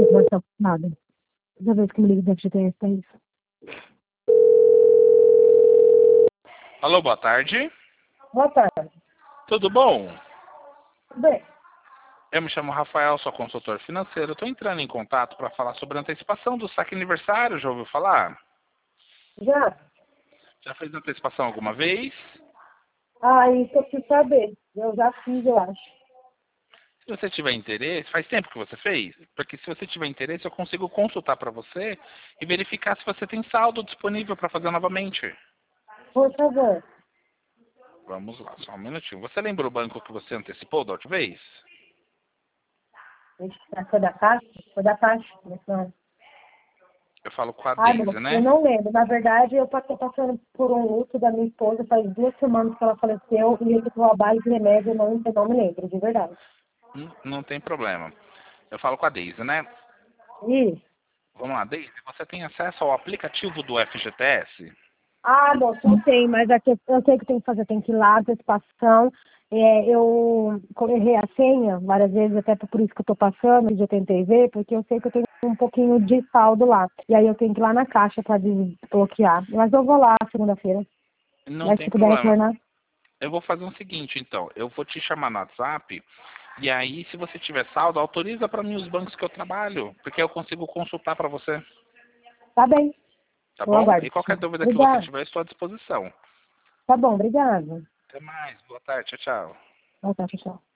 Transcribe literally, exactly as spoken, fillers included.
que vai estar ocupada. Toda vez que me liga do F G T S, é isso. Alô, boa tarde. Boa tarde. Tudo bom? Bem, Eu me chamo Rafael, sou consultor financeiro. Estou entrando em contato para falar sobre a antecipação do saque aniversário. Já ouviu falar? já? Já fez antecipação alguma vez? Ah, isso eu preciso saber. Eu já fiz, eu acho. Se você tiver interesse, faz tempo que você fez? Porque se você tiver interesse, eu consigo consultar para você e verificar se você tem saldo disponível para fazer novamente. Por favor. Vamos lá, só um minutinho. Você lembra o banco que você antecipou da outra vez? Ixi, foi da Caixa? Foi da Caixa. Não. Eu falo com a Ah, Deise, não, eu né? não lembro. Na verdade, eu estou passando por um luto da minha esposa faz duas semanas que ela faleceu e eu estou a base de remédio, eu não, eu não me lembro, de verdade. Hum, Não tem problema. Eu falo com a Deise, né? Isso. Vamos lá, Deise, você tem acesso ao aplicativo do F G T S? Ah, moço, não tem, mas aqui, eu sei que tem que fazer, tem que ir lá, antecipação. É, eu errei a senha várias vezes, até por isso que eu estou passando, eu já tentei ver, porque eu sei que eu tenho um pouquinho de saldo lá. E aí eu tenho que ir lá na caixa para desbloquear. Mas eu vou lá segunda-feira. Não Mas tem se puder problema. retornar. Eu vou fazer o seguinte, então. Eu vou te chamar no WhatsApp e aí, se você tiver saldo, autoriza para mim os bancos que eu trabalho, porque eu consigo consultar para você, Tá bem, tá eu bom? aguardo. E qualquer dúvida que você Obrigada. tiver, eu estou à disposição. Tá bom, obrigada. Até mais. Boa tarde. Tchau, tchau. Boa tarde, tchau.